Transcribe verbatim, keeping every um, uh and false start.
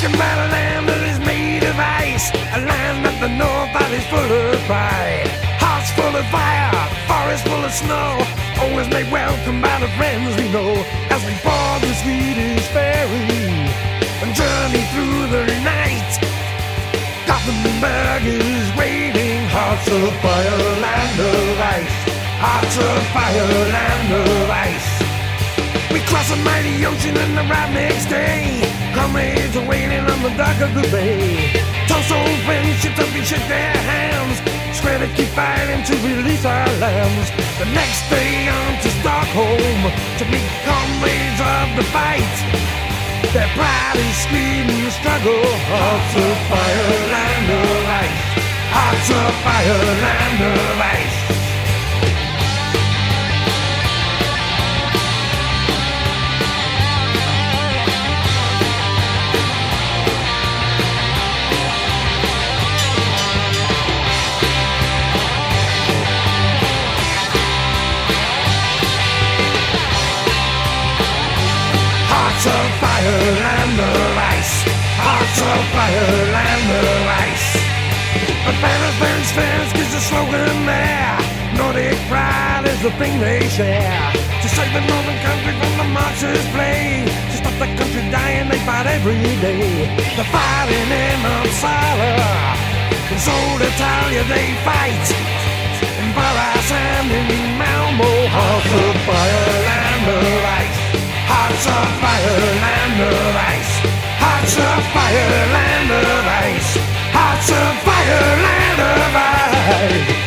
talking about a land that is made of ice, a land that the north that is full of pride. Hearts full of fire, forests full of snow, always made welcome by the friends we know. As we board the Swedish ferry and journey through the night, Gothenburg is waiting. Hearts of fire, land of ice. Hearts of fire, land of ice. We cross a mighty ocean and arrive next day. Comrades are waiting on the dock of the bay. Toast old friendships up and shake their hands. Swear to keep fighting to release our lands. The next day on to Stockholm to meet comrades of the fight. Their pride is speed and struggle. Hearts of fire, land of ice. Hearts of fire, land of ice. Hearts of fire, land of ice. Hearts of fire, land of ice. But banners, banners, fans gives a slogan there. Nordic pride is the thing they share. To save the northern country from the Marxist play. To stop the country dying, they fight every day. They're fighting in Uppsala. In Seoul, Italia, they fight. In Paris and in Malmo. Hearts of fire, land of ice. Hearts of fire, land of ice. Hearts of fire, land of ice. Hearts of fire, land of ice.